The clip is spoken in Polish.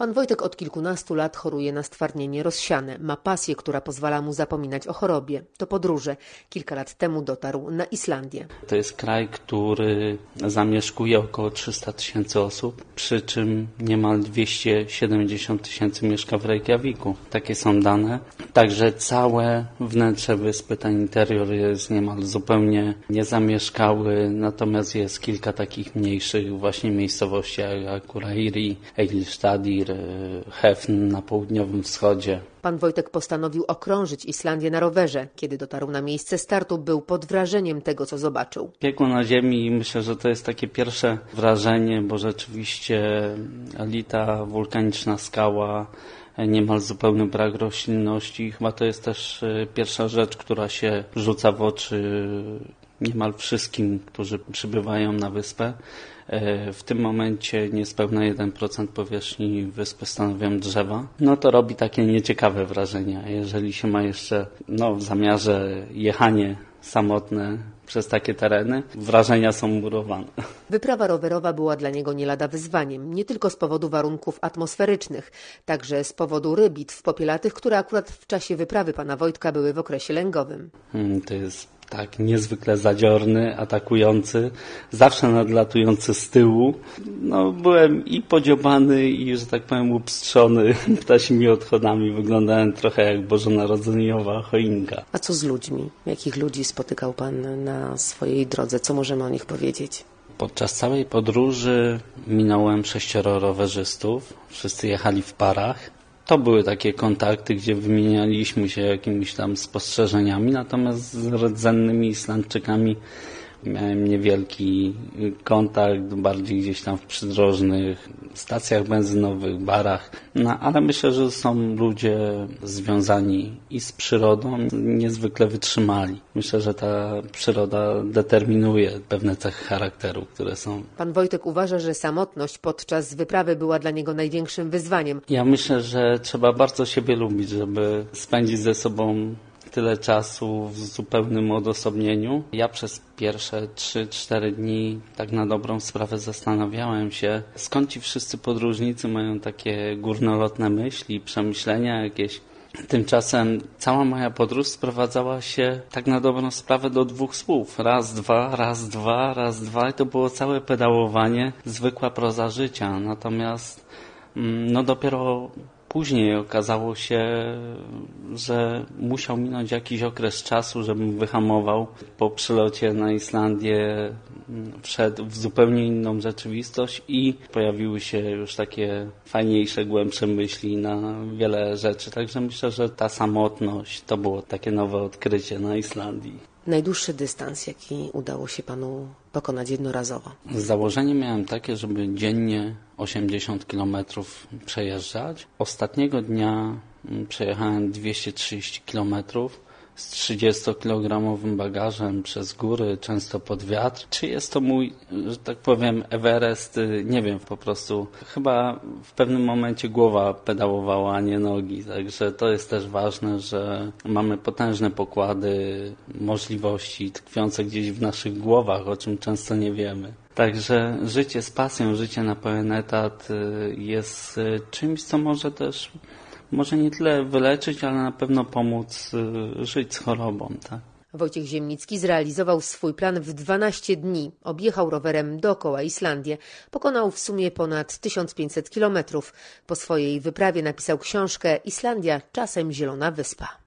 Pan Wojtek od kilkunastu lat choruje na stwardnienie rozsiane. Ma pasję, która pozwala mu zapominać o chorobie. To podróże. Kilka lat temu dotarł na Islandię. To jest kraj, który zamieszkuje około 300 000 osób, przy czym niemal 270 000 mieszka w Reykjaviku. Takie są dane. Także całe wnętrze wyspy, ten interior jest niemal zupełnie niezamieszkały, natomiast jest kilka takich mniejszych właśnie miejscowości jak Akureyri, Egilsstadir, Hefn na południowym wschodzie. Pan Wojtek postanowił okrążyć Islandię na rowerze. Kiedy dotarł na miejsce startu, był pod wrażeniem tego, co zobaczył. Piekło na ziemi i myślę, że to jest takie pierwsze wrażenie, bo rzeczywiście lita wulkaniczna skała, niemal zupełny brak roślinności. Chyba to jest też pierwsza rzecz, która się rzuca w oczy niemal wszystkim, którzy przybywają na wyspę. W tym momencie niespełna 1% powierzchni wyspy stanowią drzewa. No to robi takie nieciekawe wrażenie. Jeżeli się ma jeszcze w zamiarze jechanie samotne przez takie tereny, wrażenia są murowane. Wyprawa rowerowa była dla niego nie lada wyzwaniem, nie tylko z powodu warunków atmosferycznych, także z powodu rybitw popielatych, które akurat w czasie wyprawy pana Wojtka były w okresie lęgowym. To jest tak niezwykle zadziorny, atakujący, zawsze nadlatujący z tyłu. Byłem i podziobany i, że tak powiem, upstrzony ptasimi odchodami. Wyglądałem trochę jak bożonarodzeniowa choinka. A co z ludźmi? Jakich ludzi spotykał pan na swojej drodze? Co możemy o nich powiedzieć? Podczas całej podróży minąłem 6 rowerzystów. Wszyscy jechali w parach. To były takie kontakty, gdzie wymienialiśmy się jakimiś tam spostrzeżeniami, natomiast z rdzennymi Islandczykami miałem niewielki kontakt, bardziej gdzieś tam w przydrożnych stacjach benzynowych, barach. Ale myślę, że są ludzie związani i z przyrodą, niezwykle wytrzymali. Myślę, że ta przyroda determinuje pewne cechy charakteru, które są. Pan Wojtek uważa, że samotność podczas wyprawy była dla niego największym wyzwaniem. Ja myślę, że trzeba bardzo siebie lubić, żeby spędzić ze sobą tyle czasu w zupełnym odosobnieniu. Ja przez pierwsze 3-4 dni tak na dobrą sprawę zastanawiałem się, skąd ci wszyscy podróżnicy mają takie górnolotne myśli, przemyślenia jakieś. Tymczasem cała moja podróż sprowadzała się tak na dobrą sprawę do 2 słów. Raz, dwa, raz, dwa, raz, dwa i to było całe pedałowanie, zwykła proza życia. Natomiast dopiero później okazało się, że musiał minąć jakiś okres czasu, żebym wyhamował. Po przylocie na Islandię wszedł w zupełnie inną rzeczywistość i pojawiły się już takie fajniejsze, głębsze myśli na wiele rzeczy. Także myślę, że ta samotność to było takie nowe odkrycie na Islandii. Najdłuższy dystans, jaki udało się panu pokonać jednorazowo? Założenie miałem takie, żeby dziennie 80 km przejeżdżać. Ostatniego dnia przejechałem 230 km z 30-kilogramowym bagażem przez góry, często pod wiatr. Czy jest to mój, że tak powiem, Everest? Nie wiem, po prostu chyba w pewnym momencie głowa pedałowała, a nie nogi. Także to jest też ważne, że mamy potężne pokłady możliwości tkwiące gdzieś w naszych głowach, o czym często nie wiemy. Także życie z pasją, życie na pełen etat jest czymś, co może nie tyle wyleczyć, ale na pewno pomóc żyć z chorobą. Tak? Wojciech Ziemnicki zrealizował swój plan w 12 dni. Objechał rowerem dookoła Islandię. Pokonał w sumie ponad 1500 kilometrów. Po swojej wyprawie napisał książkę „Islandia, czasem zielona wyspa”.